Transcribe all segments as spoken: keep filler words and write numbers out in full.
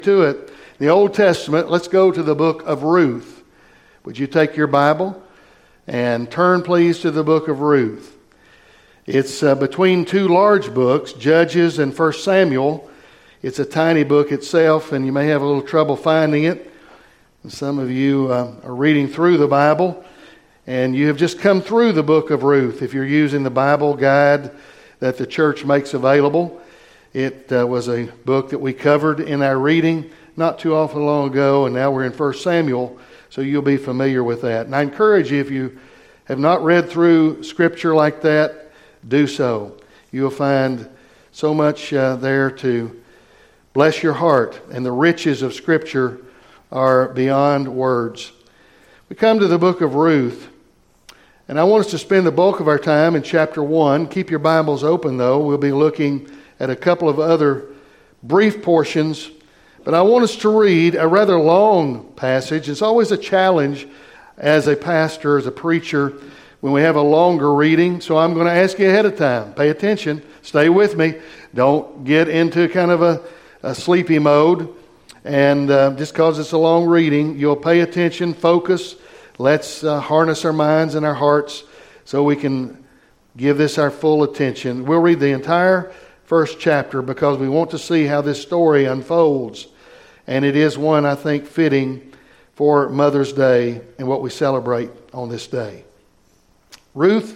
to it. In the Old Testament, let's go to the book of Ruth. Would you take your Bible and turn, please, to the book of Ruth? It's uh, between two large books, Judges and First Samuel. It's a tiny book itself, and you may have a little trouble finding it. Some of you uh, are reading through the Bible, and you have just come through the book of Ruth. If you're using the Bible guide that the church makes available, it uh, was a book that we covered in our reading not too awful long ago, and now we're in First Samuel, so you'll be familiar with that. And I encourage you, if you have not read through Scripture like that, do so. You'll find so much uh, there to bless your heart, and the riches of Scripture are beyond words. We come to the book of Ruth, and I want us to spend the bulk of our time in chapter one. Keep your Bibles open, though. We'll be looking at a couple of other brief portions, but I want us to read a rather long passage. It's always a challenge as a pastor, as a preacher, when we have a longer reading, so I'm going to ask you ahead of time. Pay attention. Stay with me. Don't get into kind of a, a sleepy mode, and uh, just because it's a long reading, you'll pay attention, focus. Let's uh, harness our minds and our hearts so we can give this our full attention. We'll read the entire first chapter because we want to see how this story unfolds. And it is one, I think, fitting for Mother's Day and what we celebrate on this day. Ruth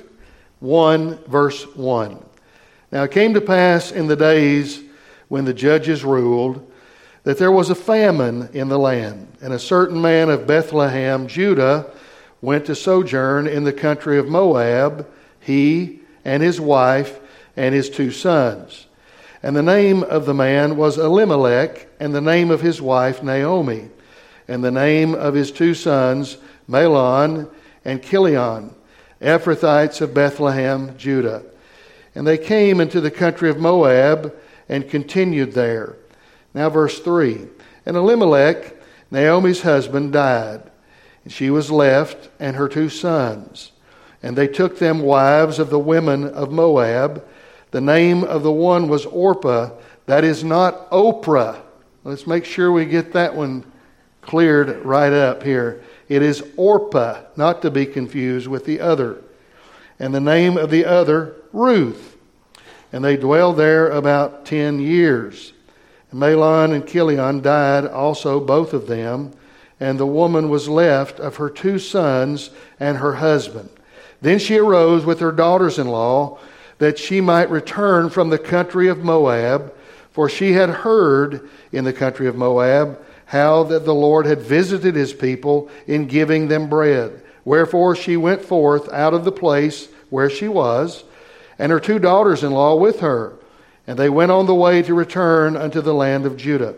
one, verse one. Now it came to pass in the days when the judges ruled that there was a famine in the land, and a certain man of Bethlehem, Judah, went to sojourn in the country of Moab, he and his wife and his two sons. And the name of the man was Elimelech, and the name of his wife Naomi, and the name of his two sons Mahlon and Chilion, Ephrathites of Bethlehem, Judah. And they came into the country of Moab and continued there. Now verse three. And Elimelech, Naomi's husband, died, and she was left and her two sons. And they took them wives of the women of Moab. The name of the one was Orpah, that is not Oprah. Let's make sure we get that one cleared right up here. It is Orpah, not to be confused with the other. And the name of the other, Ruth. And they dwelled there about ten years. And Mahlon and Chilion died also, both of them, and the woman was left of her two sons and her husband. Then she arose with her daughters-in-law, that she might return from the country of Moab, for she had heard in the country of Moab how that the Lord had visited his people in giving them bread. Wherefore she went forth out of the place where she was, and her two daughters-in-law with her, and they went on the way to return unto the land of Judah.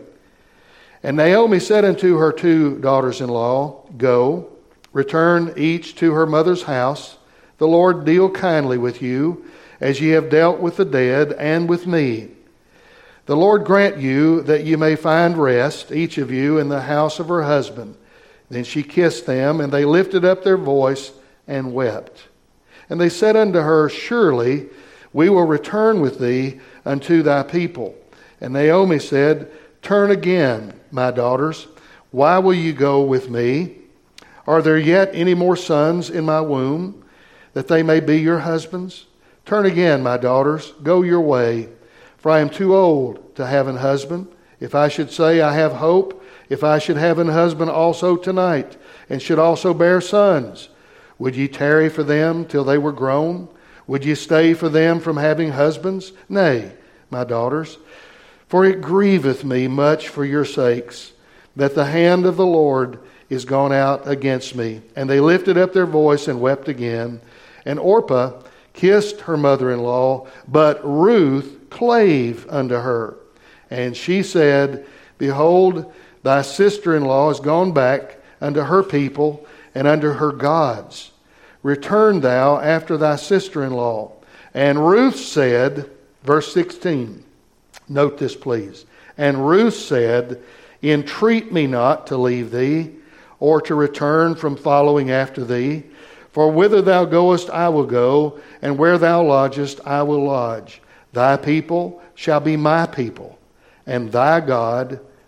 And Naomi said unto her two daughters-in-law, Go, return each to her mother's house. The Lord deal kindly with you, as ye have dealt with the dead and with me. The Lord grant you that you may find rest, each of you, in the house of her husband. Then she kissed them, and they lifted up their voice and wept. And they said unto her, Surely we will return with thee unto thy people. And Naomi said, Turn again, my daughters. Why will you go with me? Are there yet any more sons in my womb, that they may be your husbands? Turn again, my daughters, go your way, for I am too old to have an husband. If I should say I have hope, if I should have an husband also tonight, and should also bear sons, would ye tarry for them till they were grown? Would ye stay for them from having husbands? Nay, my daughters, for it grieveth me much for your sakes, that the hand of the Lord is gone out against me. And they lifted up their voice and wept again. And Orpah kissed her mother-in-law, but Ruth clave unto her. And she said, Behold, thy sister-in-law is gone back unto her people and unto her gods. Return thou after thy sister-in-law. And Ruth said, verse sixteen, note this please. And Ruth said, Entreat me not to leave thee, or to return from following after thee. For whither thou goest I will go, and where thou lodgest I will lodge. Thy people shall be my people, and thy God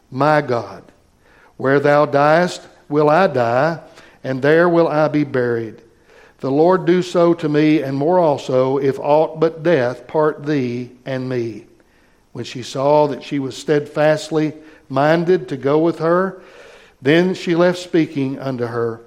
my God. Where thou diest will I die, and there will I be buried. The Lord do so to me, and more also, if aught but death part thee and me. When she saw that she was steadfastly minded to go with her, then she left speaking unto her.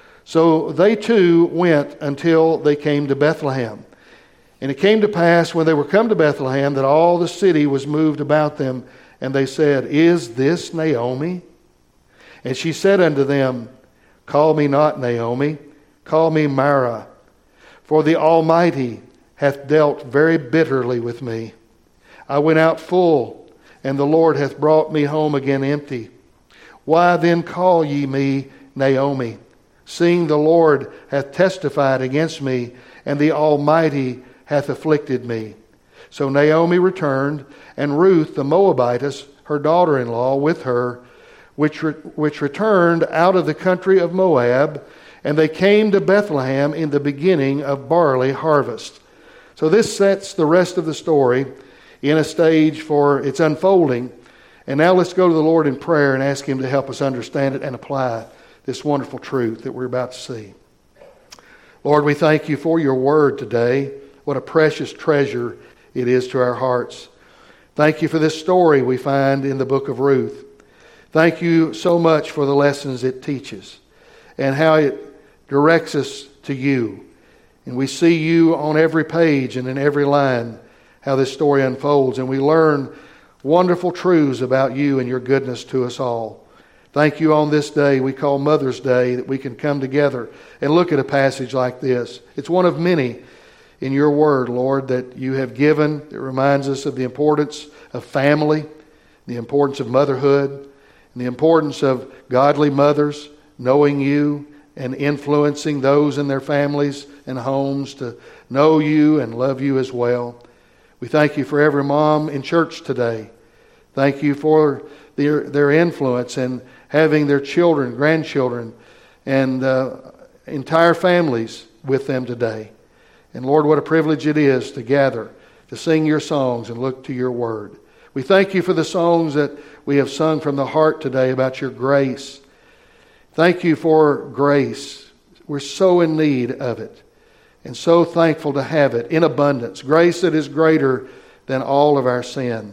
So they two went until they came to Bethlehem. And it came to pass, when they were come to Bethlehem, that all the city was moved about them, and they said, Is this Naomi? And she said unto them, Call me not Naomi, call me Mara, for the Almighty hath dealt very bitterly with me. I went out full, and the Lord hath brought me home again empty. Why then call ye me Naomi, seeing the Lord hath testified against me, and the Almighty hath afflicted me? So Naomi returned, and Ruth the Moabitess, her daughter-in-law, with her, which, re- which returned out of the country of Moab, and they came to Bethlehem in the beginning of barley harvest. So this sets the rest of the story in a stage for its unfolding. And now let's go to the Lord in prayer and ask Him to help us understand it and apply this wonderful truth that we're about to see. Lord, we thank you for your word today. What a precious treasure it is to our hearts. Thank you for this story we find in the book of Ruth. Thank you so much for the lessons it teaches and how it directs us to you. And we see you on every page and in every line, how this story unfolds. And we learn wonderful truths about you and your goodness to us all. Thank you on this day we call Mother's Day, that we can come together and look at a passage like this. It's one of many in your word, Lord, that you have given. It reminds us of the importance of family, the importance of motherhood, and the importance of godly mothers knowing you and influencing those in their families and homes to know you and love you as well. We thank you for every mom in church today. Thank you for their, their influence and having their children, grandchildren, and uh, entire families with them today. And Lord, what a privilege it is to gather, to sing your songs and look to your word. We thank you for the songs that we have sung from the heart today about your grace. Thank you for grace. We're so in need of it and so thankful to have it in abundance. Grace that is greater than all of our sin.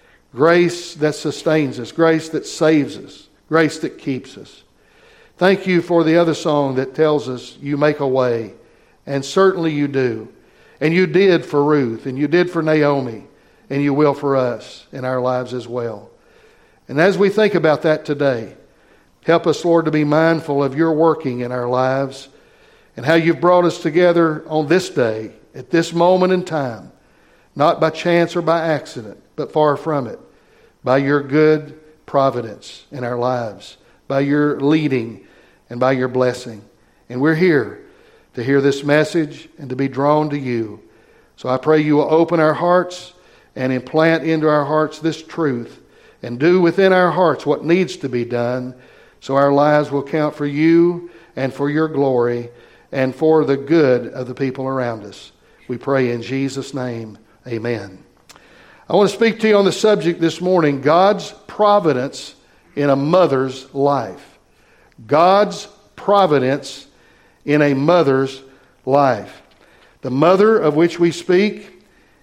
Grace that sustains us. Grace that saves us. Grace that keeps us. Thank you for the other song that tells us you make a way. And certainly you do. And you did for Ruth, and you did for Naomi, and you will for us in our lives as well. And as we think about that today, help us, Lord, to be mindful of your working in our lives and how you've brought us together on this day, at this moment in time, not by chance or by accident, but far from it, by your good providence in our lives, by your leading and by your blessing. And we're here to hear this message and to be drawn to you. So I pray you will open our hearts and implant into our hearts this truth and do within our hearts what needs to be done so our lives will count for you and for your glory and for the good of the people around us. We pray in Jesus' name, amen. I want to speak to you on the subject this morning, God's providence in a mother's life. God's providence in a mother's life. The mother of which we speak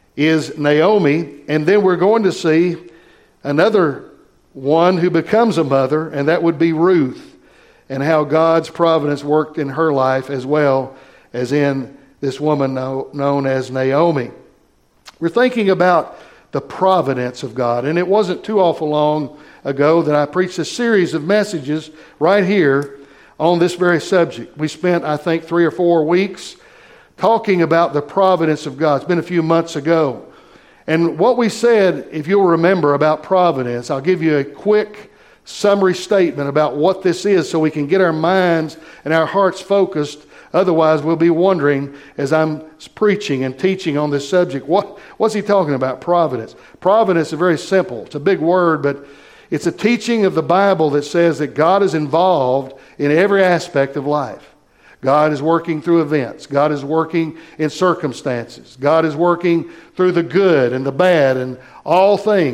is Naomi, and then we're going to see another one who becomes a mother, and that would be Ruth, and how God's providence worked in her life as well as in this woman known as Naomi. We're thinking about the providence of God, and it wasn't too awful long ago that I preached a series of messages right here on this very subject. We spent, I think, three or four weeks talking about the providence of God. It's been a few months ago. And what we said, if you'll remember about providence, I'll give you a quick summary statement about what this is so we can get our minds and our hearts focused. Otherwise, we'll be wondering as I'm preaching and teaching on this subject, what, what's he talking about, providence? Providence is very simple. It's a big word, but it's a teaching of the Bible that says that God is involved in every aspect of life. God is working through events. God is working in circumstances. God is working through the good and the bad and all things.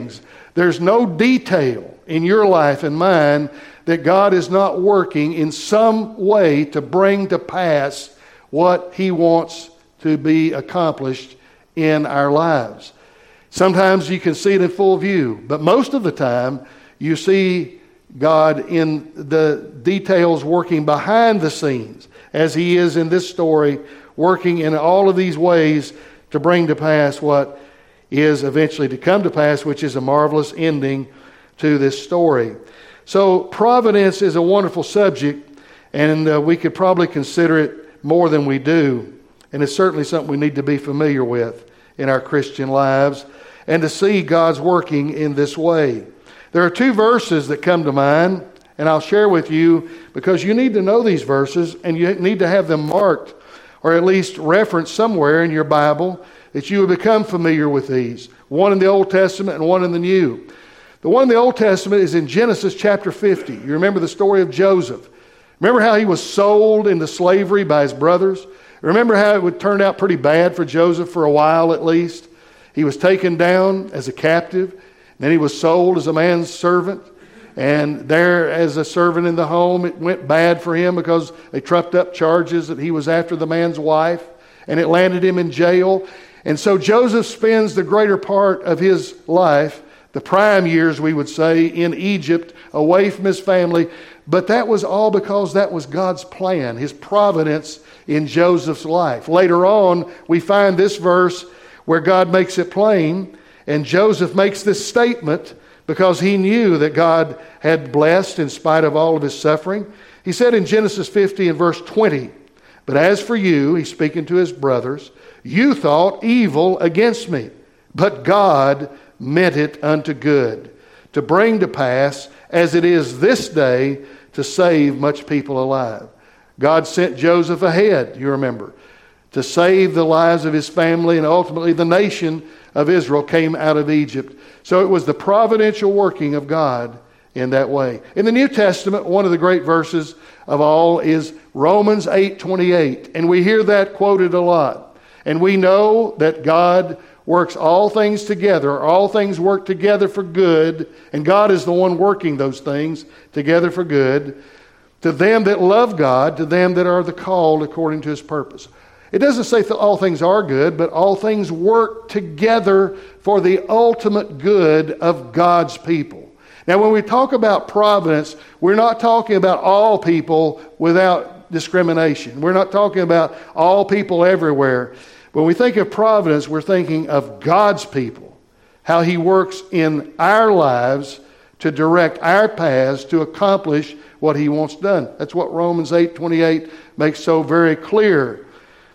There's no detail in your life and mine that God is not working in some way to bring to pass what He wants to be accomplished in our lives. Sometimes you can see it in full view, but most of the time you see God in the details working behind the scenes, as He is in this story, working in all of these ways to bring to pass what is eventually to come to pass, which is a marvelous ending to this story. So providence is a wonderful subject, and uh, we could probably consider it more than we do. And it's certainly something we need to be familiar with in our Christian lives, and to see God's working in this way. There are two verses that come to mind, and I'll share with you because you need to know these verses, and you need to have them marked or at least referenced somewhere in your Bible that you will become familiar with these. One in the Old Testament and one in the New. The one in the Old Testament is in Genesis chapter fifty. You remember the story of Joseph. Remember how he was sold into slavery by his brothers? Remember how it would turn out pretty bad for Joseph for a while at least? He was taken down as a captive, and then he was sold as a man's servant. And there, as a servant in the home, it went bad for him because they trumped up charges that he was after the man's wife, and it landed him in jail. And so Joseph spends the greater part of his life, the prime years we would say, in Egypt, away from his family. But that was all because that was God's plan, His providence in Joseph's life. Later on, we find this verse where God makes it plain, and Joseph makes this statement because he knew that God had blessed in spite of all of his suffering. He said in Genesis fifty and verse twenty, "But as for you," he's speaking to his brothers, "you thought evil against me, but God meant it unto good, to bring to pass, as it is this day, to save much people alive." God sent Joseph ahead, you remember, to save the lives of his family, and ultimately the nation of Israel came out of Egypt. So it was the providential working of God in that way. In the New Testament, one of the great verses of all is Romans eight twenty-eight, and we hear that quoted a lot. And we know that God works all things together, all things work together for good, and God is the one working those things together for good, to them that love God, to them that are the called according to His purpose. It doesn't say that all things are good, but all things work together for the ultimate good of God's people. Now, when we talk about providence, we're not talking about all people without discrimination. We're not talking about all people everywhere. When we think of providence, we're thinking of God's people, how He works in our lives to direct our paths to accomplish what He wants done. That's what Romans eight twenty-eight makes so very clear,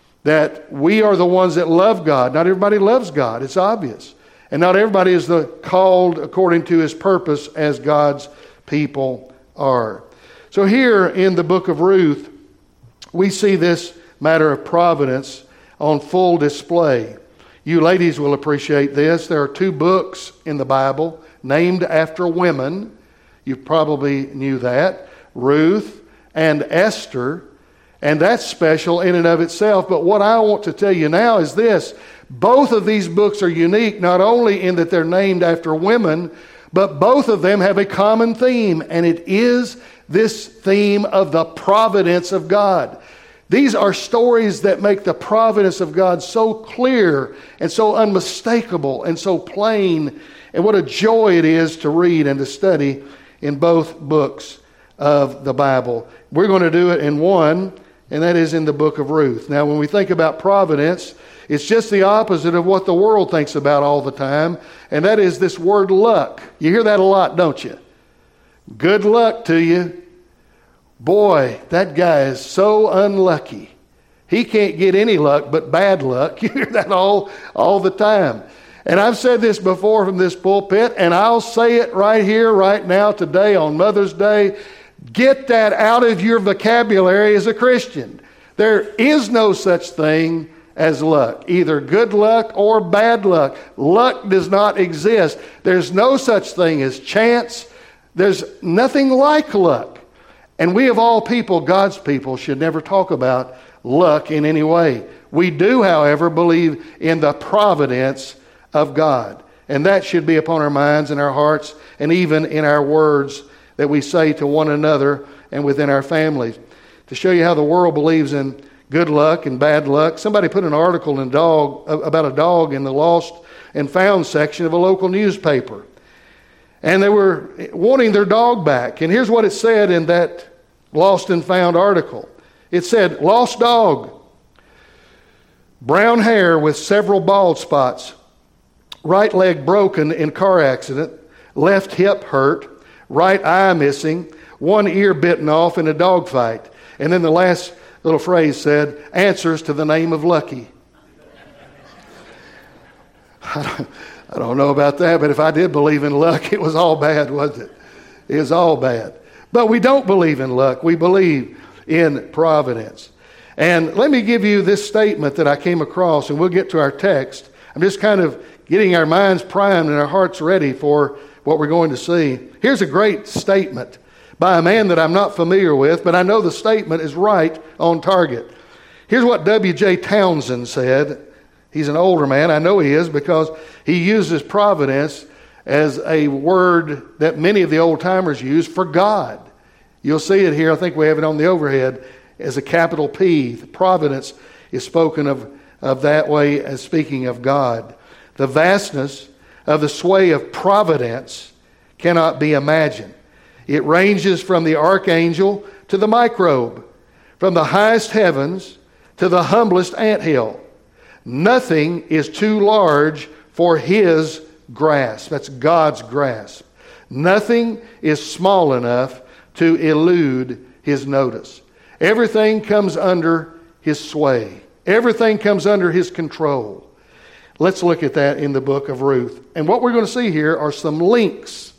that we are the ones that love God. Not everybody loves God, it's obvious. And not everybody is the called according to His purpose as God's people are. So here in the book of Ruth, we see this matter of providence on full display. You ladies will appreciate this. There are two books in the Bible named after women. You probably knew that. Ruth and Esther. And that's special in and of itself. But what I want to tell you now is this. Both of these books are unique, not only in that they're named after women, but both of them have a common theme, and it is this theme of the providence of God. These are stories that make the providence of God so clear and so unmistakable and so plain. And what a joy it is to read and to study in both books of the Bible. We're going to do it in one, and that is in the book of Ruth. Now, when we think about providence, it's just the opposite of what the world thinks about all the time, and that is this word luck. You hear that a lot, don't you? Good luck to you. Boy, that guy is so unlucky. He can't get any luck but bad luck. You hear that all, all the time. And I've said this before from this pulpit, and I'll say it right here, right now, today on Mother's Day. Get that out of your vocabulary as a Christian. There is no such thing as luck, either good luck or bad luck. Luck does not exist. There's no such thing as chance. There's nothing like luck. And we of all people, God's people, should never talk about luck in any way. We do, however, believe in the providence of God. And that should be upon our minds and our hearts and even in our words that we say to one another and within our families. To show you how the world believes in good luck and bad luck, somebody put an article in dog about a dog in the lost and found section of a local newspaper. And they were wanting their dog back. And here's what it said in that lost and found article. It said, lost dog, brown hair with several bald spots, right leg broken in car accident, left hip hurt, right eye missing, one ear bitten off in a dog fight. And then the last little phrase said, answers to the name of Lucky. I don't, I don't know about that, but if I did believe in luck, it was all bad, wasn't it? It was all bad. But we don't believe in luck. We believe in providence. And let me give you this statement that I came across, and we'll get to our text. I'm just kind of getting our minds primed and our hearts ready for what we're going to see. Here's a great statement by a man that I'm not familiar with, but I know the statement is right on target. Here's what W J Townsend said. He's an older man. I know he is because he uses providence as a word that many of the old-timers use for God. You'll see it here. I think we have it on the overhead as a capital P. The providence is spoken of, of that way as speaking of God. The vastness of the sway of providence cannot be imagined. It ranges from the archangel to the microbe, from the highest heavens to the humblest anthill. Nothing is too large for His grasp. That's God's grasp. Nothing is small enough to elude His notice. Everything comes under His sway. Everything comes under His control. Let's look at that in the book of Ruth. And what we're going to see here are some links.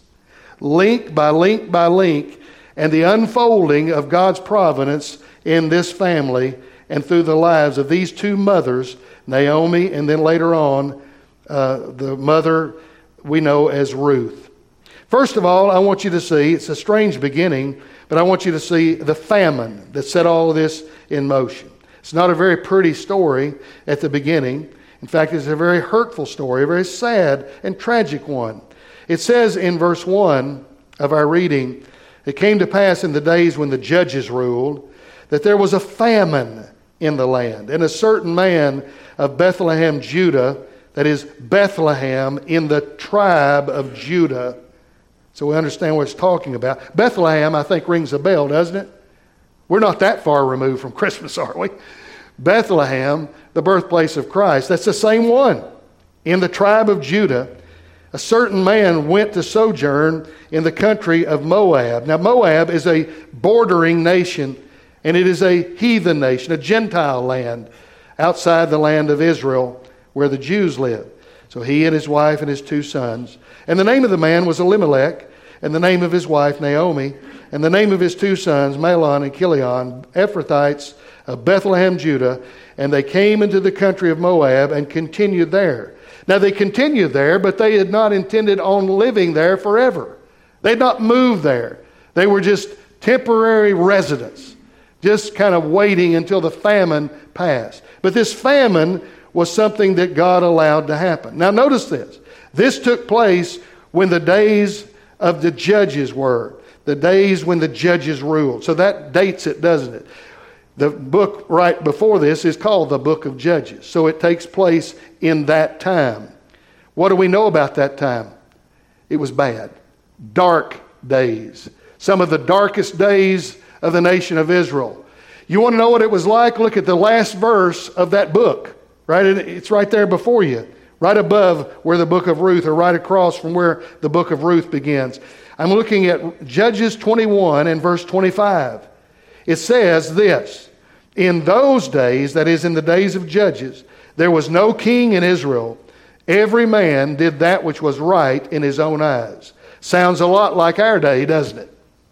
Link by link by link. And the unfolding of God's providence in this family and through the lives of these two mothers, Naomi and then later on, uh, the mother we know as Ruth. First of all, I want you to see, it's a strange beginning, but I want you to see the famine that set all of this in motion. It's not a very pretty story at the beginning. In fact, it's a very hurtful story, a very sad and tragic one. It says in verse one of our reading, it came to pass in the days when the judges ruled that there was a famine in the land. And a certain man of Bethlehem, Judah, that is Bethlehem in the tribe of Judah. So we understand what it's talking about. Bethlehem, I think, rings a bell, doesn't it? We're not that far removed from Christmas, are we? Bethlehem, the birthplace of Christ. That's the same one. In the tribe of Judah, a certain man went to sojourn in the country of Moab. Now, Moab is a bordering nation, and it is a heathen nation, a Gentile land outside the land of Israel where the Jews live. So he and his wife and his two sons. And the name of the man was Elimelech, and the name of his wife Naomi, and the name of his two sons Mahlon and Chilion, Ephrathites of Bethlehem, Judah. And they came into the country of Moab and continued there. Now they continued there, but they had not intended on living there forever. They had not moved there. They were just temporary residents, just kind of waiting until the famine passed. But this famine was something that God allowed to happen. Now notice this. This took place when the days of the judges were. The days when the judges ruled. So that dates it, doesn't it? The book right before this is called the Book of Judges. So it takes place in that time. What do we know about that time? It was bad. Dark days. Some of the darkest days of the nation of Israel. You want to know what it was like? Look at the last verse of that book. Right? It's right there before you. Right above where the book of Ruth, or right across from where the book of Ruth begins. I'm looking at Judges twenty-one and verse twenty-five. It says this, in those days, that is in the days of Judges, there was no king in Israel. Every man did that which was right in his own eyes. Sounds a lot like our day, doesn't it?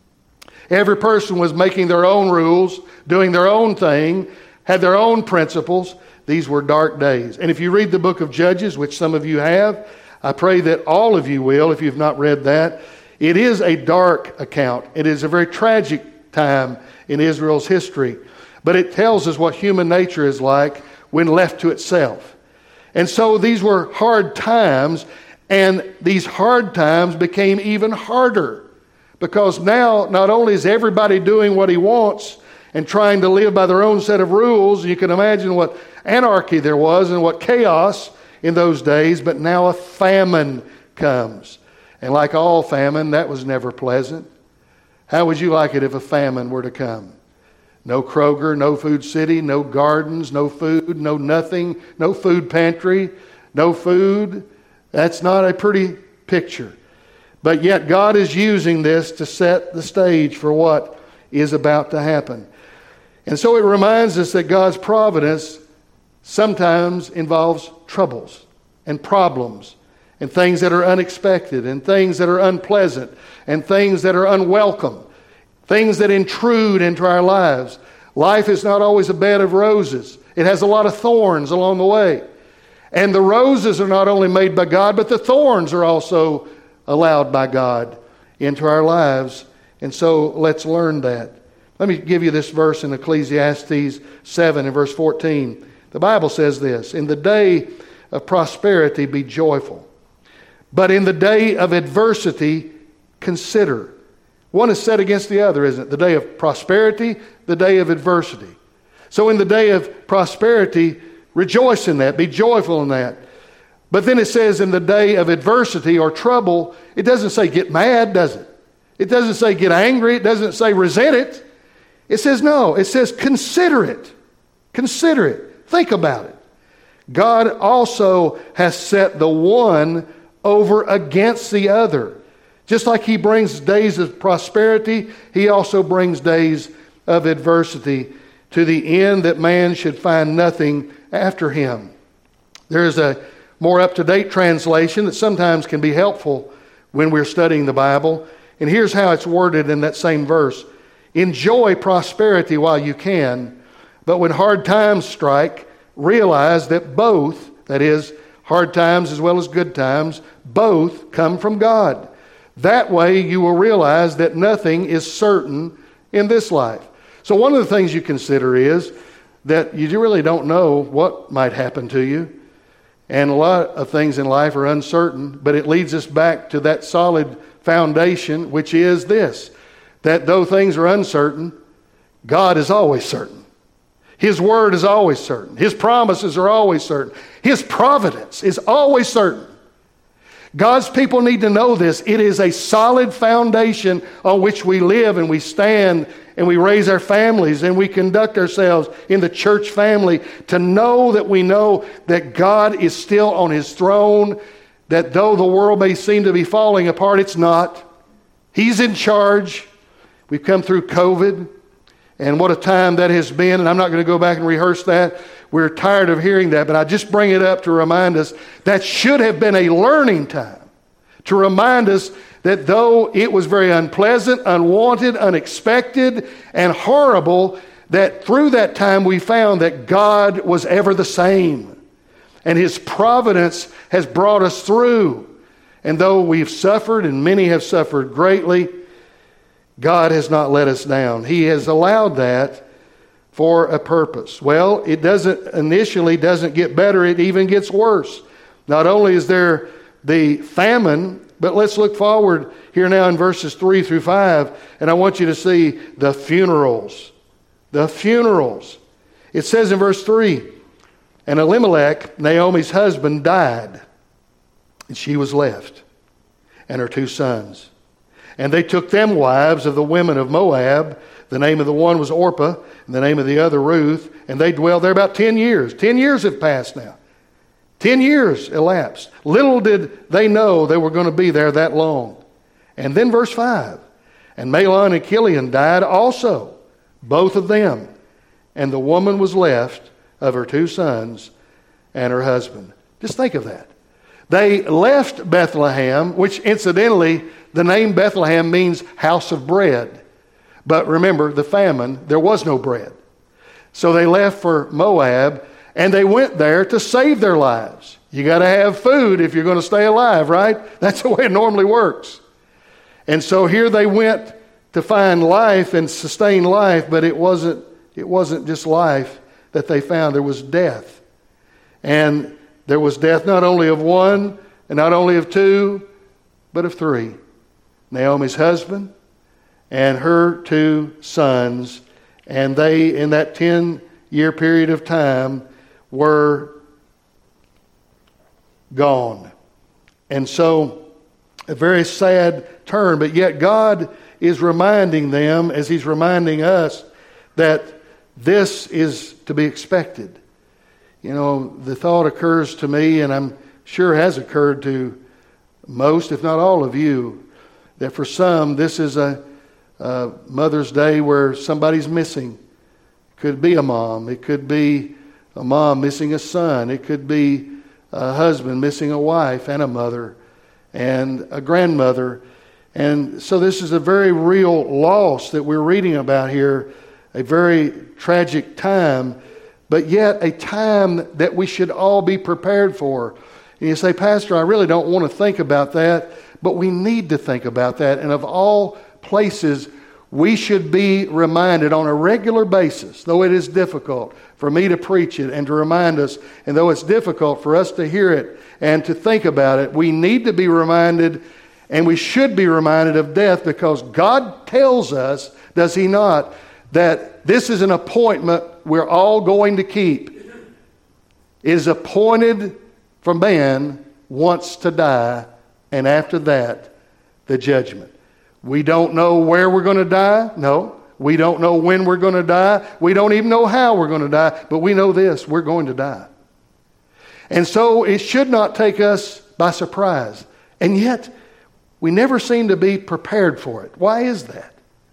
Every person was making their own rules, doing their own thing, had their own principles. These were dark days. And if you read the book of Judges, which some of you have, I pray that all of you will, if you've not read that. It is a dark account. It is a very tragic time in Israel's history. But it tells us what human nature is like when left to itself. And so these were hard times, And these hard times became even harder because now not only is everybody doing what he wants and trying to live by their own set of rules, you can imagine what anarchy there was and what chaos in those days, but now a famine comes. And like all famine, that was never pleasant. How would you like it if a famine were to come? No Kroger, no Food City, no gardens, no food, no nothing, no food pantry, no food. That's not a pretty picture. But yet God is using this to set the stage for what is about to happen. And so it reminds us that God's providence sometimes involves troubles and problems and things that are unexpected and things that are unpleasant and things that are unwelcome, things that intrude into our lives. Life is not always a bed of roses. It has a lot of thorns along the way. And the roses are not only made by God, but the thorns are also allowed by God into our lives. And so let's learn that. Let me give you this verse in Ecclesiastes seven and verse fourteen. The Bible says this, "In the day of prosperity be joyful, but in the day of adversity consider." One is set against the other, isn't it? The day of prosperity, the day of adversity. So in the day of prosperity, rejoice in that. Be joyful in that. But then it says in the day of adversity or trouble, it doesn't say get mad, does it? It doesn't say get angry. It doesn't say resent it. It says no. It says consider it. Consider it. Think about it. God also has set the one over against the other. Just like he brings days of prosperity, he also brings days of adversity, to the end that man should find nothing after him. There is a more up-to-date translation that sometimes can be helpful when we're studying the Bible. And here's how it's worded in that same verse. "Enjoy prosperity while you can, but when hard times strike, realize that both, that is, hard times as well as good times, both come from God. That way you will realize that nothing is certain in this life." So one of the things you consider is that you really don't know what might happen to you. And a lot of things in life are uncertain, but it leads us back to that solid foundation, which is this, that though things are uncertain, God is always certain. His word is always certain. His promises are always certain. His providence is always certain. God's people need to know this. It is a solid foundation on which we live and we stand and we raise our families and we conduct ourselves in the church family, to know that we know that God is still on his throne, that though the world may seem to be falling apart, it's not. He's in charge. We've come through COVID, and what a time that has been, and I'm not going to go back and rehearse that. We're tired of hearing that, but I just bring it up to remind us that should have been a learning time, to remind us that though it was very unpleasant, unwanted, unexpected, and horrible, that through that time we found that God was ever the same. And his providence has brought us through. And though we've suffered, and many have suffered greatly, God has not let us down. He has allowed that for a purpose. Well, it doesn't initially doesn't get better, it even gets worse. Not only is there the famine, but let's look forward here now in verses three through five, and I want you to see the funerals. The funerals. It says in verse three, "And Elimelech, Naomi's husband, died, and she was left, and her two sons. And they took them wives of the women of Moab. The name of the one was Orpah, and the name of the other Ruth. And they dwelled there about ten years. Ten years have passed now. Ten years elapsed. Little did they know they were going to be there that long." And then verse five, "And Mahlon and Chilion died also, both of them. And the woman was left of her two sons and her husband." Just think of that. They left Bethlehem, which incidentally, the name Bethlehem means house of bread. But remember, the famine, there was no bread. So they left for Moab, and they went there to save their lives. You got to have food if you're going to stay alive, right? That's the way it normally works. And so here they went to find life and sustain life, but it wasn't, it wasn't just life that they found. There was death. And there was death not only of one, and not only of two, but of three. Naomi's husband and her two sons, and they, in that ten-year period of time, were gone. And so, a very sad turn, but yet God is reminding them, as He's reminding us, that this is to be expected. You know, the thought occurs to me, and I'm sure has occurred to most, if not all of you, that for some, this is a, a Mother's Day where somebody's missing. It could be a mom. It could be a mom missing a son. It could be a husband missing a wife and a mother and a grandmother. And so this is a very real loss that we're reading about here, a very tragic time, but yet a time that we should all be prepared for. And you say, Pastor, I really don't want to think about that, but we need to think about that. And of all places, we should be reminded on a regular basis, though it is difficult for me to preach it and to remind us, and though it's difficult for us to hear it and to think about it, we need to be reminded, and we should be reminded of death, because God tells us, does He not, that this is an appointment we're all going to keep. It is appointed for man once to die, and after that, the judgment. We don't know where we're going to die. No. We don't know when we're going to die. We don't even know how we're going to die. But we know this, we're going to die. And so it should not take us by surprise. And yet, we never seem to be prepared for it. Why is that?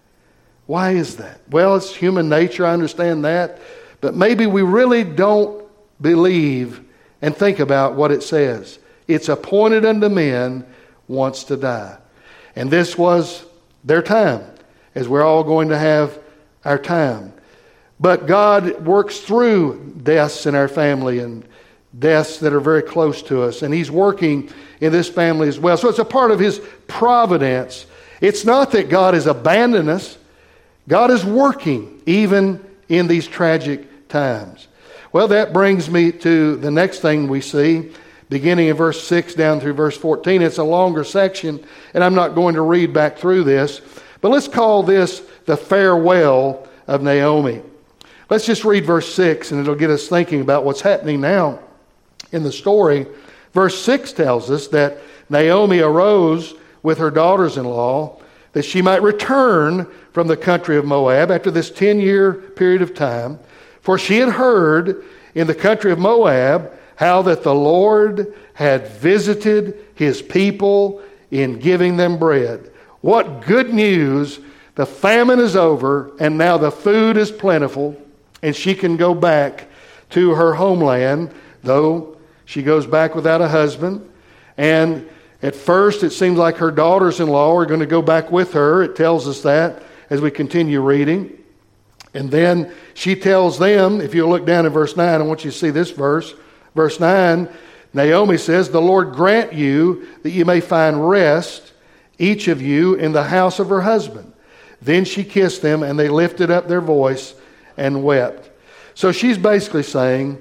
Why is that? Well, it's human nature, I understand that. But maybe we really don't believe and think about what it says. It's appointed unto men once to die. And this was their time, as we're all going to have our time. But God works through deaths in our family and deaths that are very close to us. And He's working in this family as well. So it's a part of His providence. It's not that God has abandoned us. God is working even in these tragic times. Well, that brings me to the next thing we see, beginning in verse six down through verse fourteen. It's a longer section, and I'm not going to read back through this. But let's call this the farewell of Naomi. Let's just read verse six, and it'll get us thinking about what's happening now in the story. Verse six tells us that Naomi arose with her daughters-in-law that she might return from the country of Moab after this ten-year period of time. For she had heard in the country of Moab how that the Lord had visited His people in giving them bread. What good news! The famine is over, and now the food is plentiful, and she can go back to her homeland, though she goes back without a husband. And at first it seems like her daughters-in-law are going to go back with her. It tells us that as we continue reading. And then she tells them, if you look down in verse nine, I want you to see this verse. Verse nine, Naomi says, "The Lord grant you that you may find rest, each of you, in the house of her husband." Then she kissed them, and they lifted up their voice and wept. So she's basically saying,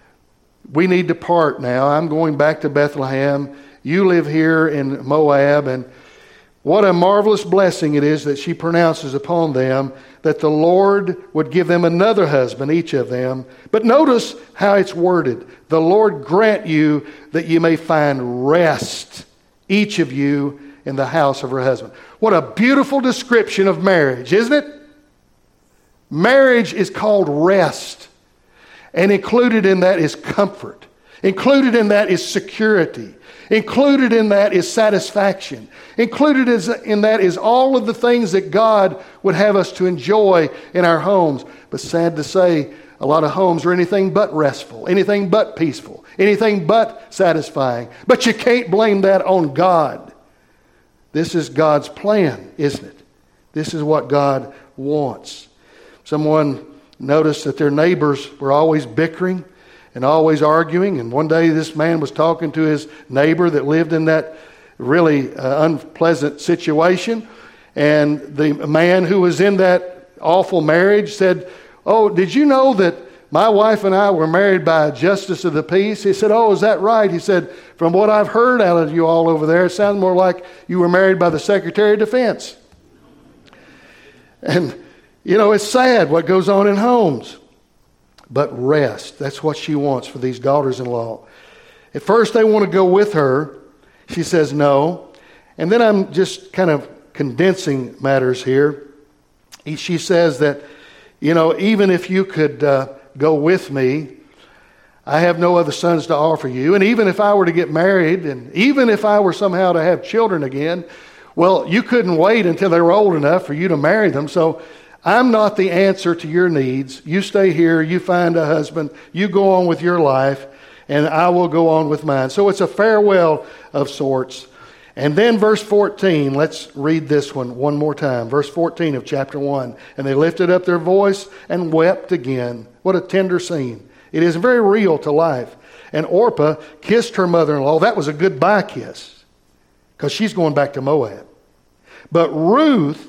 we need to part now. I'm going back to Bethlehem. You live here in Moab, and what a marvelous blessing it is that she pronounces upon them, that the Lord would give them another husband, each of them. But notice how it's worded. The Lord grant you that you may find rest, each of you, in the house of her husband. What a beautiful description of marriage, isn't it? Marriage is called rest. And included in that is comfort. Included in that is security. Included in that is satisfaction. Included in that is all of the things that God would have us to enjoy in our homes. But sad to say, a lot of homes are anything but restful, anything but peaceful, anything but satisfying. But you can't blame that on God. This is God's plan, isn't it? This is what God wants. Someone noticed that their neighbors were always bickering and always arguing. And one day this man was talking to his neighbor that lived in that really uh, unpleasant situation. And the man who was in that awful marriage said, "Oh, did you know that my wife and I were married by a justice of the peace. He said, oh, is that right? He said, from what I've heard out of you all over there, it sounds more like you were married by the Secretary of Defense. And, you know, it's sad what goes on in homes. But rest, that's what she wants for these daughters-in-law. At first they want to go with her. She says no. And then I'm just kind of condensing matters here. She says that, you know, even if you could uh, go with me, I have no other sons to offer you. And even if I were to get married, and even if I were somehow to have children again, well, you couldn't wait until they were old enough for you to marry them. So I'm not the answer to your needs. You stay here, you find a husband, you go on with your life, and I will go on with mine. So it's a farewell of sorts. And then verse fourteen, let's read this one one more time. Verse fourteen of chapter one. And they lifted up their voice and wept again. What a tender scene. It is very real to life. And Orpah kissed her mother-in-law. That was a goodbye kiss, because she's going back to Moab. But Ruth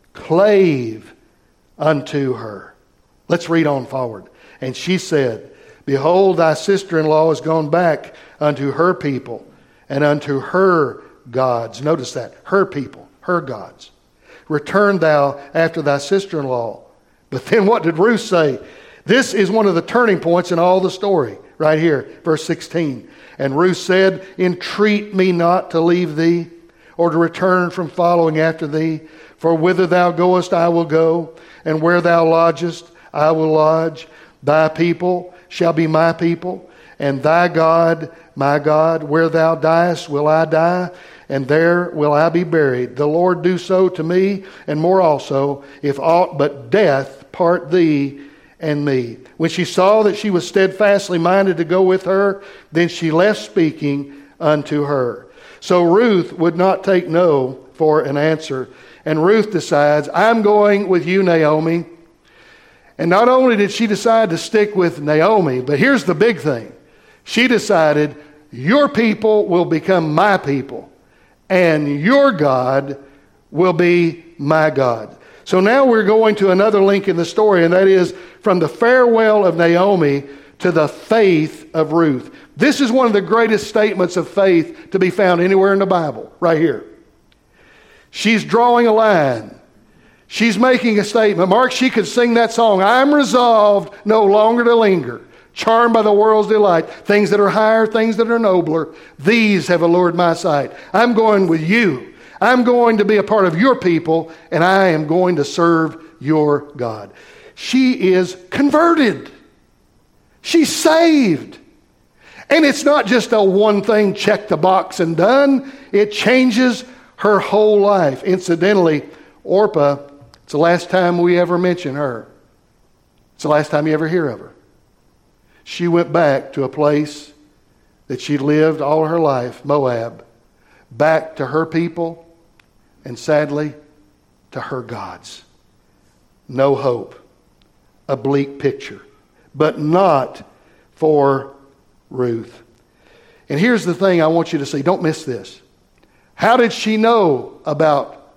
clave unto her. Let's read on forward. And she said, behold, thy sister-in-law is gone back unto her people and unto her gods. Notice that. Her people, her gods. Return thou after thy sister-in-law. But then what did Ruth say? This is one of the turning points in all the story. Right here, verse sixteen. And Ruth said, entreat me not to leave thee, or to return from following after thee. For whither thou goest, I will go, and where thou lodgest, I will lodge. Thy people shall be my people, and thy God, my God. Where thou diest, will I die, and there will I be buried. The Lord do so to me, and more also, if aught but death part thee and me. When she saw that she was steadfastly minded to go with her, then she left speaking unto her. So Ruth would not take no for an answer. And Ruth decides, I'm going with you, Naomi. And not only did she decide to stick with Naomi, but here's the big thing. She decided, your people will become my people, and your God will be my God. So now we're going to another link in the story, and that is from the farewell of Naomi to the faith of Ruth. This is one of the greatest statements of faith to be found anywhere in the Bible, right here. She's drawing a line. She's making a statement. Mark, she could sing that song, I'm resolved no longer to linger, charmed by the world's delight, things that are higher, things that are nobler, these have allured my sight. I'm going with you. I'm going to be a part of your people, and I am going to serve your God. She is converted. She's saved. And it's not just a one thing, check the box and done. It changes her whole life. Incidentally, Orpah, it's the last time we ever mention her. It's the last time you ever hear of her. She went back to a place that she lived all her life, Moab, back to her people, and sadly, to her gods. No hope. A bleak picture. But not for Ruth. And here's the thing I want you to see. Don't miss this. How did she know about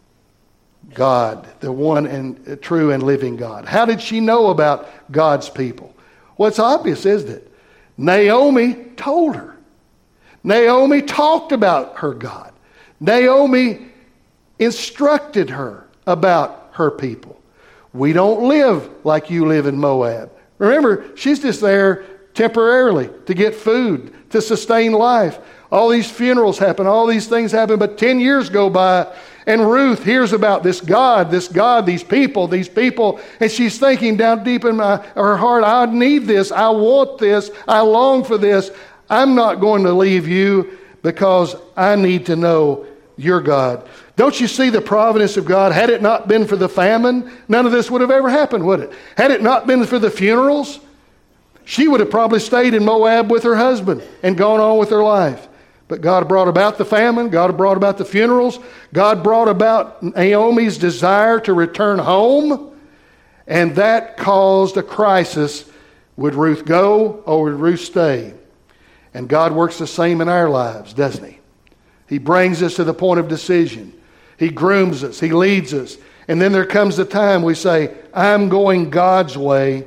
God, the one and true and living God? How did she know about God's people? Well, it's obvious, isn't it? Naomi told her. Naomi talked about her God. Naomi instructed her about her people. We don't live like you live in Moab. Remember, she's just there temporarily to get food, to sustain life. All these funerals happen, all these things happen, but ten years go by, and Ruth hears about this God, this God, these people, these people, and she's thinking down deep in my, her heart, I need this, I want this, I long for this. I'm not going to leave you because I need to know your God. Don't you see the providence of God? Had it not been for the famine, none of this would have ever happened, would it? Had it not been for the funerals, she would have probably stayed in Moab with her husband and gone on with her life. But God brought about the famine. God brought about the funerals. God brought about Naomi's desire to return home. And that caused a crisis. Would Ruth go or would Ruth stay? And God works the same in our lives, doesn't He? He brings us to the point of decision. He grooms us. He leads us. And then there comes the time we say, I'm going God's way.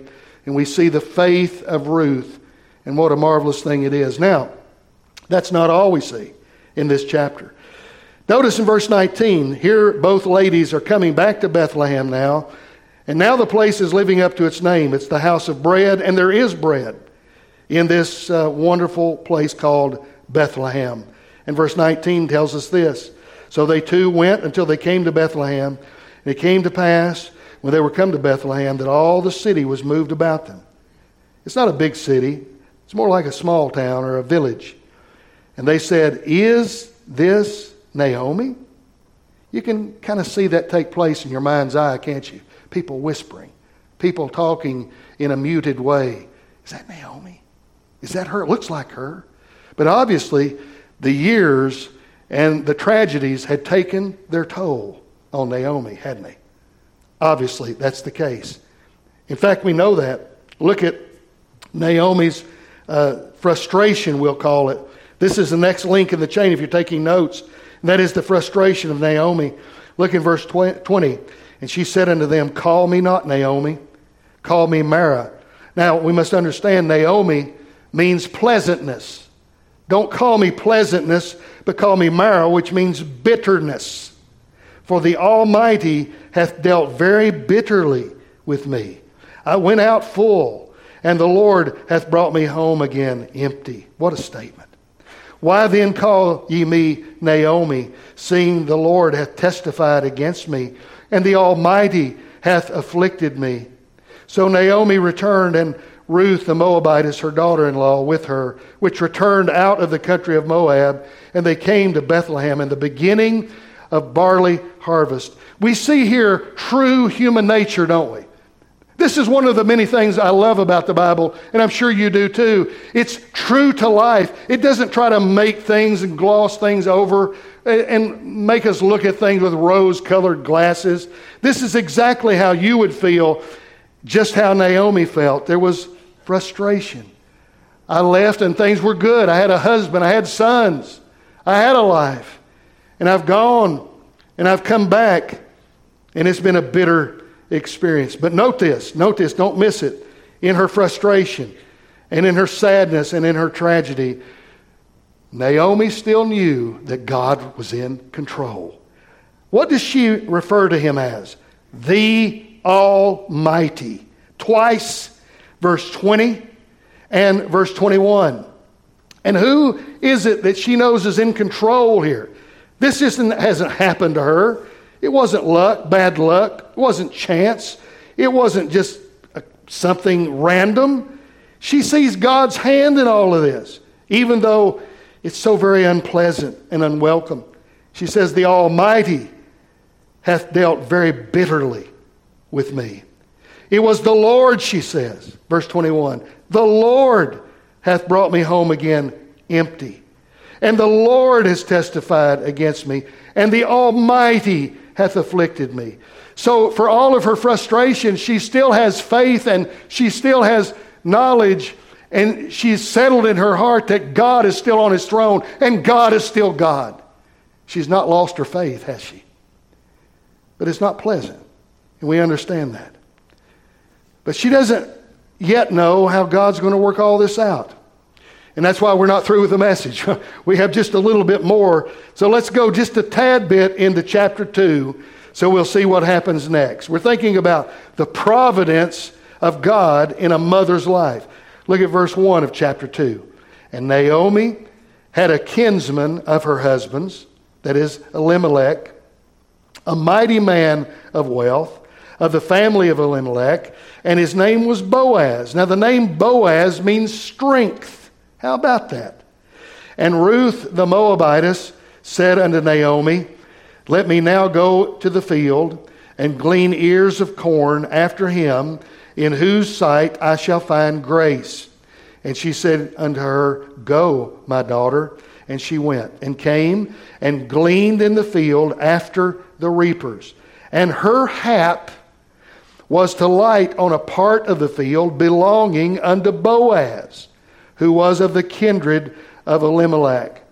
And we see the faith of Ruth, and what a marvelous thing it is. Now, that's not all we see in this chapter. Notice in verse nineteen, here both ladies are coming back to Bethlehem now, and now the place is living up to its name. It's the house of bread, and there is bread in this uh, wonderful place called Bethlehem. And verse nineteen tells us this. So they two went until they came to Bethlehem, and it came to pass, when they were come to Bethlehem, that all the city was moved about them. It's not a big city. It's more like a small town or a village. And they said, "Is this Naomi?" You can kind of see that take place in your mind's eye, can't you? People whispering. People talking in a muted way. Is that Naomi? Is that her? It looks like her. But obviously, the years and the tragedies had taken their toll on Naomi, hadn't they? Obviously, that's the case. In fact, we know that. Look at Naomi's uh, frustration, we'll call it. This is the next link in the chain if you're taking notes. And that is the frustration of Naomi. Look in verse twenty. And she said unto them, "Call me not Naomi, call me Mara." Now, we must understand Naomi means pleasantness. Don't call me pleasantness, but call me Mara, which means bitterness. For the Almighty hath dealt very bitterly with me. I went out full, and the Lord hath brought me home again empty. What a statement. Why then call ye me Naomi, seeing the Lord hath testified against me, and the Almighty hath afflicted me? So Naomi returned, and Ruth the Moabitess, her daughter-in-law, with her, which returned out of the country of Moab, and they came to Bethlehem in the beginning of barley harvest. We see here true human nature, don't we? This is one of the many things I love about the Bible, and I'm sure you do too. It's true to life. It doesn't try to make things and gloss things over and make us look at things with rose-colored glasses. This is exactly how you would feel, just how Naomi felt. There was frustration. I left and things were good. I had a husband. I had sons. I had a life. And I've gone and I've come back, and it's been a bitter experience. But note this, note this, don't miss it. In her frustration and in her sadness and in her tragedy, Naomi still knew that God was in control. What does she refer to him as? The Almighty. Twice, verse twenty and verse twenty-one. And who is it that she knows is in control here? This isn't, hasn't happened to her. It wasn't luck, bad luck. It wasn't chance. It wasn't just a, something random. She sees God's hand in all of this, even though it's so very unpleasant and unwelcome. She says, the Almighty hath dealt very bitterly with me. It was the Lord, she says, verse twenty-one, the Lord hath brought me home again empty. And the Lord has testified against me, and the Almighty hath afflicted me. So for all of her frustration, she still has faith, and she still has knowledge, and she's settled in her heart that God is still on his throne, and God is still God. She's not lost her faith, has she? But it's not pleasant, and we understand that. But she doesn't yet know how God's going to work all this out. And that's why we're not through with the message. We have just a little bit more. So let's go just a tad bit into chapter two, so we'll see what happens next. We're thinking about the providence of God in a mother's life. Look at verse one of chapter two. And Naomi had a kinsman of her husband's, that is Elimelech, a mighty man of wealth, of the family of Elimelech, and his name was Boaz. Now the name Boaz means strength. How about that? And Ruth the Moabitess said unto Naomi, let me now go to the field and glean ears of corn after him, in whose sight I shall find grace. And she said unto her, go, my daughter. And she went and came and gleaned in the field after the reapers. And her hap was to light on a part of the field belonging unto Boaz, who was of the kindred of Elimelech.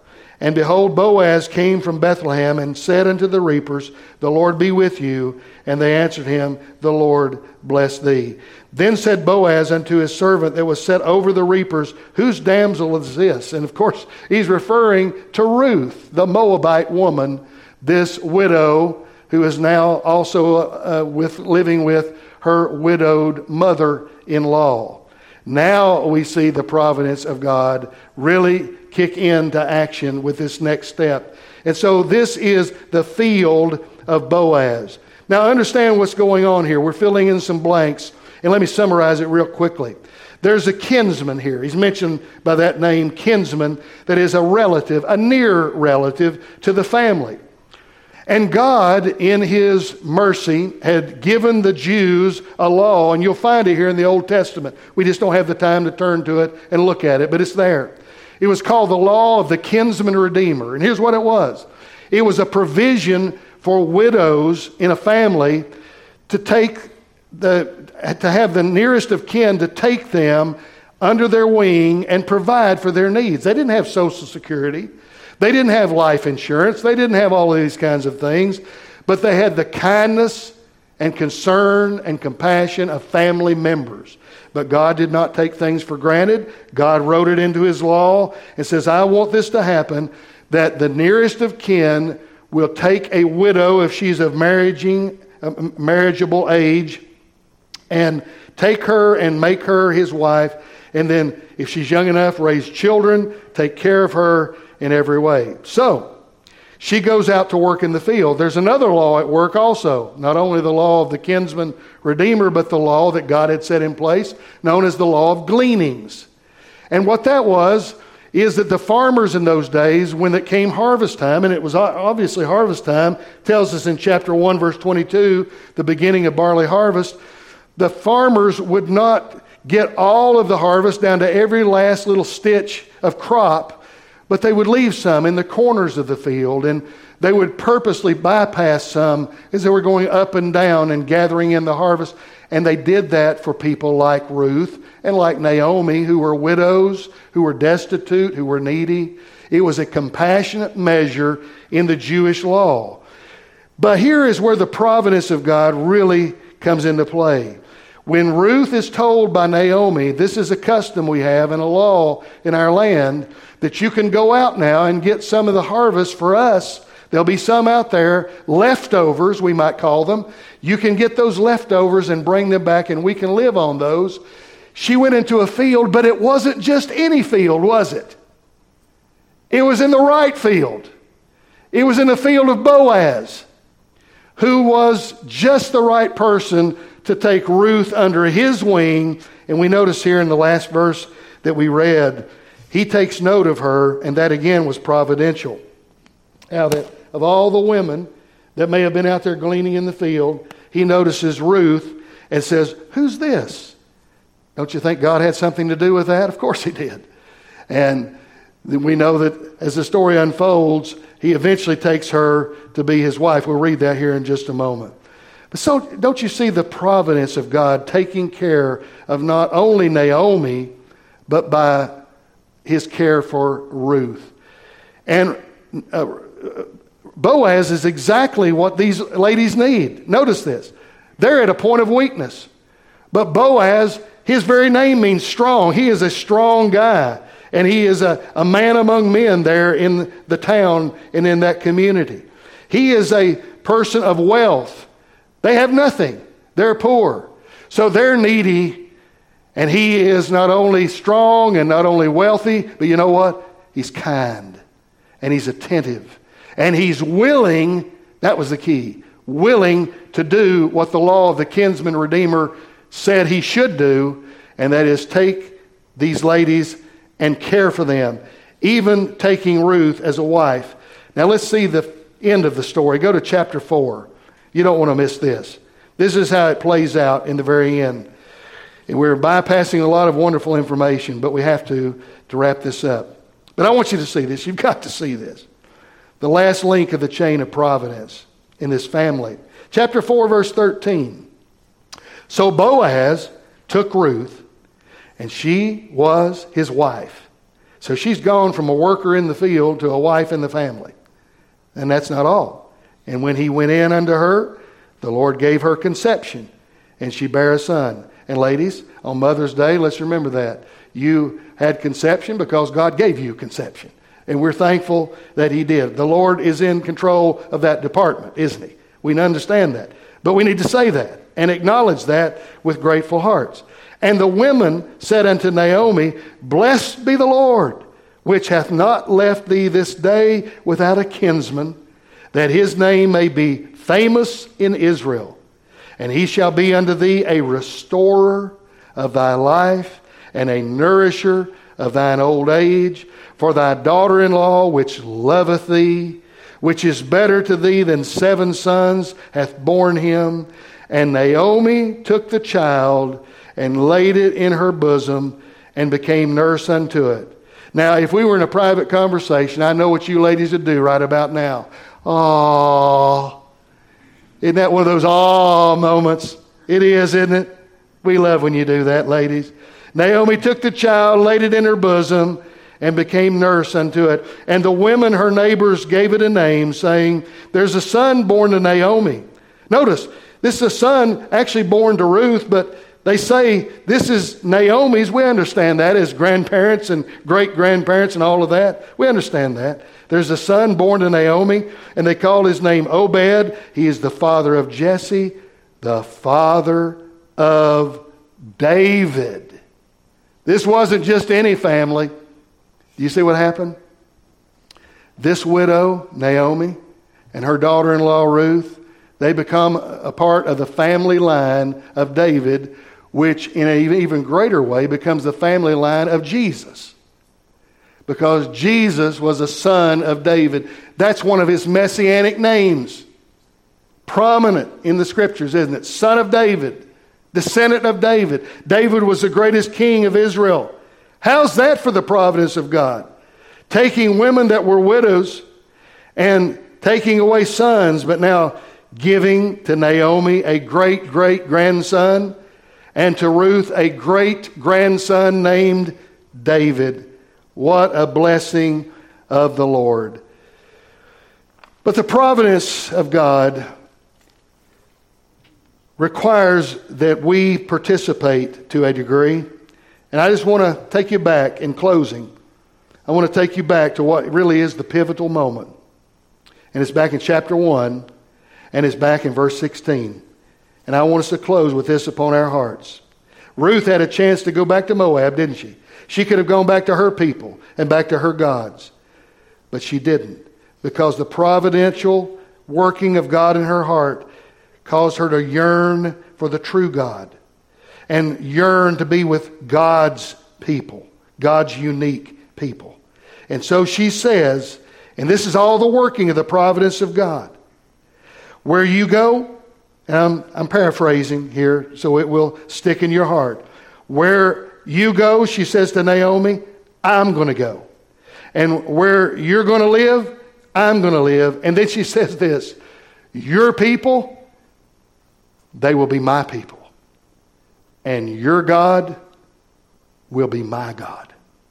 And behold, Boaz came from Bethlehem and said unto the reapers, The Lord be with you. And they answered him, The Lord bless thee. Then said Boaz unto his servant that was set over the reapers, Whose damsel is this? And of course, he's referring to Ruth, the Moabite woman, this widow who is now also uh, with living with her widowed mother-in-law. Now we see the providence of God really kick into action with this next step. And so this is the field of Boaz. Now understand what's going on here. We're filling in some blanks. And let me summarize it real quickly. There's a kinsman here. He's mentioned by that name, kinsman, that is a relative, a near relative to the family. And God, in His mercy, had given the Jews a law, and you'll find it here in the Old Testament. We just don't have the time to turn to it and look at it, but it's there. It was called the law of the kinsman redeemer, and here's what it was. It was a provision for widows in a family to take the to have the nearest of kin to take them under their wing and provide for their needs. They didn't have Social Security. They didn't have life insurance. They didn't have all of these kinds of things. But they had the kindness and concern and compassion of family members. But God did not take things for granted. God wrote it into His law and says, I want this to happen, that the nearest of kin will take a widow if she's of marriaging, uh, marriageable age, and take her and make her his wife. And then if she's young enough, raise children, take care of her in every way. So, she goes out to work in the field. There's another law at work also. Not only the law of the kinsman redeemer, but the law that God had set in place, known as the law of gleanings. And what that was, is that the farmers in those days, when it came harvest time, and it was obviously harvest time, tells us in chapter one, verse twenty-two, the beginning of barley harvest, the farmers would not get all of the harvest down to every last little stitch of crop, but they would leave some in the corners of the field, and they would purposely bypass some as they were going up and down and gathering in the harvest. And they did that for people like Ruth and like Naomi, who were widows, who were destitute, who were needy. It was a compassionate measure in the Jewish law. But here is where the providence of God really comes into play. When Ruth is told by Naomi, this is a custom we have and a law in our land, that you can go out now and get some of the harvest for us. There'll be some out there, leftovers we might call them. You can get those leftovers and bring them back and we can live on those. She went into a field, but it wasn't just any field, was it? It was in the right field. It was in the field of Boaz, who was just the right person to take Ruth under his wing. And we notice here in the last verse that we read, he takes note of her, and that again was providential. Now that of all the women that may have been out there gleaning in the field, he notices Ruth and says, who's this? Don't you think God had something to do with that? Of course He did. And we know that as the story unfolds, He eventually takes her to be His wife. We'll read that here in just a moment. But so don't you see the providence of God taking care of not only Naomi, but by His care for Ruth? And uh, Boaz is exactly what these ladies need. Notice this. They're at a point of weakness. But Boaz, his very name means strong. He is a strong guy. And he is a, a man among men there in the town and in that community. He is a person of wealth. They have nothing. They're poor. So they're needy. And he is not only strong and not only wealthy, but you know what? He's kind. And he's attentive. And he's willing, that was the key, willing to do what the law of the kinsman redeemer said he should do, and that is take these ladies and care for them, even taking Ruth as a wife. Now let's see the end of the story. Go to chapter four. You don't want to miss this. This is how it plays out in the very end. And we're bypassing a lot of wonderful information, but we have to to wrap this up. But I want you to see this. You've got to see this. The last link of the chain of providence in this family. Chapter four, verse thirteen. So Boaz took Ruth, and she was his wife. So she's gone from a worker in the field to a wife in the family. And that's not all. And when he went in unto her, the Lord gave her conception, and she bare a son. And ladies, on Mother's Day, let's remember that. You had conception because God gave you conception. And we're thankful that he did. The Lord is in control of that department, isn't he? We understand that. But we need to say that and acknowledge that with grateful hearts. And the women said unto Naomi, Blessed be the Lord, which hath not left thee this day without a kinsman, that his name may be famous in Israel. And he shall be unto thee a restorer of thy life, and a nourisher of thine old age. For thy daughter-in-law, which loveth thee, which is better to thee than seven sons, hath borne him. And Naomi took the child and laid it in her bosom, and became nurse unto it. Now, if we were in a private conversation, I know what you ladies would do right about now. Aww. Isn't that one of those aww moments? It is, isn't it? We love when you do that, ladies. Naomi took the child, laid it in her bosom, and became nurse unto it. And the women, her neighbors, gave it a name, saying, There's a son born to Naomi. Notice, this is a son actually born to Ruth, but they say this is Naomi's. We understand that as grandparents and great-grandparents and all of that. We understand that. There's a son born to Naomi, and they call his name Obed. He is the father of Jesse, the father of David. This wasn't just any family. Do you see what happened? This widow, Naomi, and her daughter-in-law, Ruth, they become a part of the family line of David, which in an even greater way becomes the family line of Jesus. Because Jesus was a son of David. That's one of his messianic names. Prominent in the scriptures, isn't it? Son of David. Descendant of David. David was the greatest king of Israel. How's that for the providence of God? Taking women that were widows and taking away sons, but now giving to Naomi a great-great-grandson, and to Ruth a great-grandson named David. What a blessing of the Lord. But the providence of God requires that we participate to a degree. And I just want to take you back in closing. I want to take you back to what really is the pivotal moment. And it's back in chapter one, and it's back in verse sixteen. And I want us to close with this upon our hearts. Ruth had a chance to go back to Moab, didn't she? She could have gone back to her people and back to her gods. But she didn't, because the providential working of God in her heart caused her to yearn for the true God and yearn to be with God's people, God's unique people. And so she says, and this is all the working of the providence of God, where you go, and I'm, I'm paraphrasing here so it will stick in your heart. Where you go, she says to Naomi, I'm going to go. And where you're going to live, I'm going to live. And then she says this, your people, they will be my people. And your God will be my God.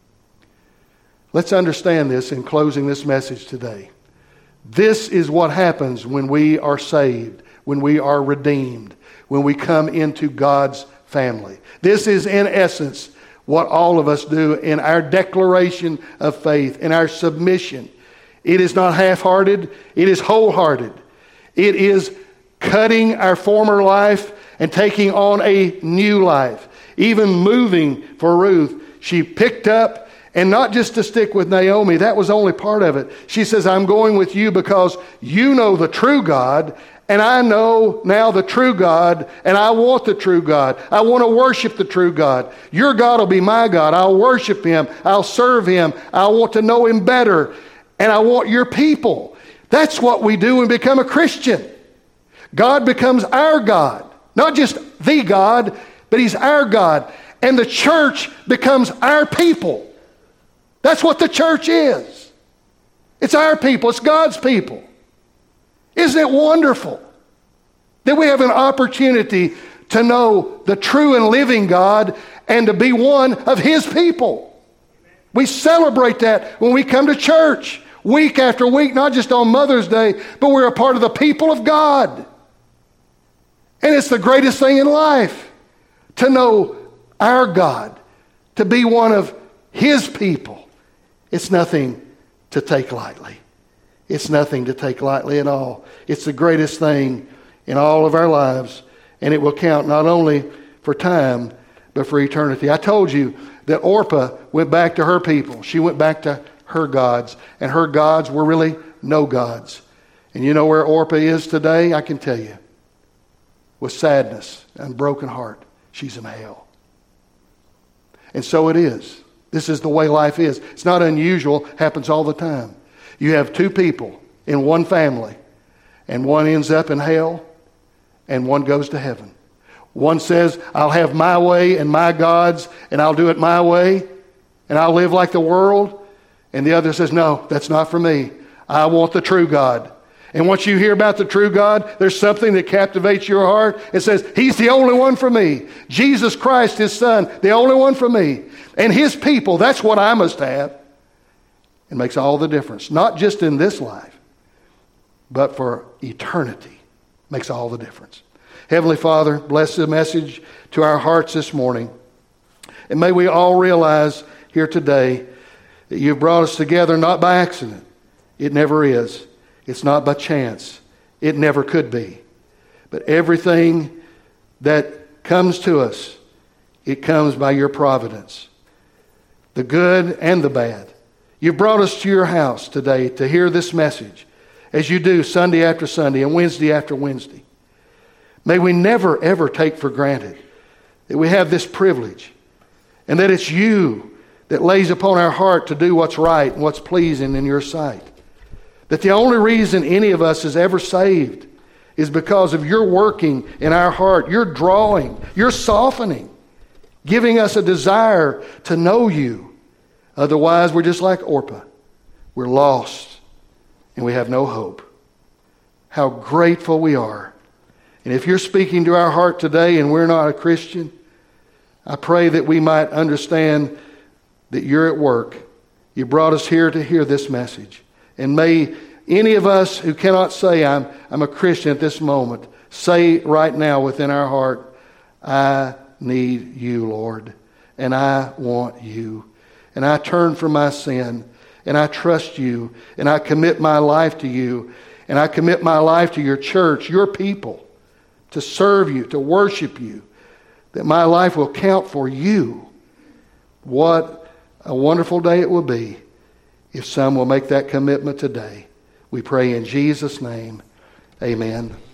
Let's understand this in closing this message today. This is what happens when we are saved, when we are redeemed, when we come into God's family. This is in essence what all of us do in our declaration of faith, in our submission. It is not half-hearted, it is wholehearted. It is cutting our former life and taking on a new life. Even moving for Ruth, she picked up, and not just to stick with Naomi, that was only part of it. She says, I'm going with you because you know the true God, and I know now the true God, and I want the true God. I want to worship the true God. Your God will be my God. I'll worship Him. I'll serve Him. I want to know Him better, and I want your people. That's what we do when we become a Christian. God becomes our God. Not just the God, but He's our God. And the church becomes our people. That's what the church is. It's our people. It's God's people. Isn't it wonderful that we have an opportunity to know the true and living God and to be one of His people? We celebrate that when we come to church week after week, not just on Mother's Day, but we're a part of the people of God. And it's the greatest thing in life to know our God, to be one of His people. It's nothing to take lightly. It's nothing to take lightly at all. It's the greatest thing in all of our lives, and it will count not only for time, but for eternity. I told you that Orpah went back to her people. She went back to her gods, and her gods were really no gods. And you know where Orpah is today? I can tell you. With sadness and broken heart, she's in hell. And so it is. This is the way life is. It's not unusual. It happens all the time. You have two people in one family, and one ends up in hell, and one goes to heaven. One says, I'll have my way and my gods, and I'll do it my way, and I'll live like the world. And the other says, no, that's not for me. I want the true God. And once you hear about the true God, there's something that captivates your heart. It says, He's the only one for me. Jesus Christ, His Son, the only one for me. And His people, that's what I must have. It makes all the difference. Not just in this life, but for eternity. Makes all the difference. Heavenly Father, bless the message to our hearts this morning. And may we all realize here today that You've brought us together not by accident. It never is. It's not by chance. It never could be. But everything that comes to us, it comes by Your providence. The good and the bad. You've brought us to Your house today to hear this message, as You do Sunday after Sunday and Wednesday after Wednesday. May we never, ever take for granted that we have this privilege, and that it's You that lays upon our heart to do what's right and what's pleasing in Your sight. That the only reason any of us is ever saved is because of Your working in our heart, Your drawing, Your softening, giving us a desire to know You. Otherwise, we're just like Orpah. We're lost, and we have no hope. How grateful we are. And if You're speaking to our heart today and we're not a Christian, I pray that we might understand that You're at work. You brought us here to hear this message. And may any of us who cannot say, I'm, I'm a Christian at this moment, say right now within our heart, I need You, Lord, and I want You. And I turn from my sin, and I trust You, and I commit my life to You, and I commit my life to Your church, Your people, to serve You, to worship You, that my life will count for You. What a wonderful day it will be if some will make that commitment today. We pray in Jesus' name. Amen.